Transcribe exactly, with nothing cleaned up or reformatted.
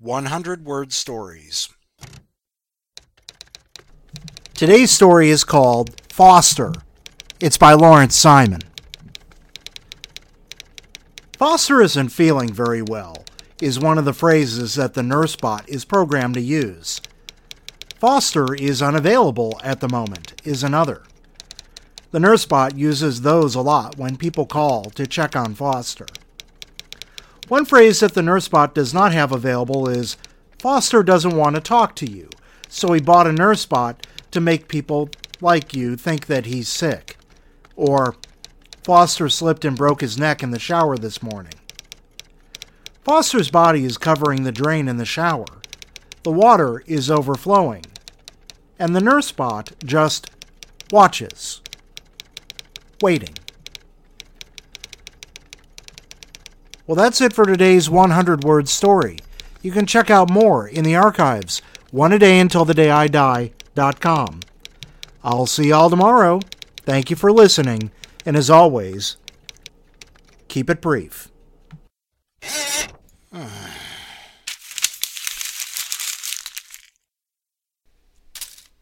one hundred word stories. Today's story is called Foster. It's by Lawrence Simon. Foster isn't feeling very well is one of the phrases that the NurseBot is programmed to use. Foster is unavailable at the moment is another. The NurseBot uses those a lot when people call to check on Foster. One phrase that the NurseBot does not have available is, Foster doesn't want to talk to you, so he bought a NurseBot to make people like you think that he's sick. Or, Foster slipped and broke his neck in the shower this morning. Foster's body is covering the drain in the shower. The water is overflowing. And the NurseBot just watches. Waiting. Well, that's it for today's one hundred word story. You can check out more in the archives, one a day until the day I die dot com. I'll see y'all tomorrow. Thank you for listening, and as always, keep it brief.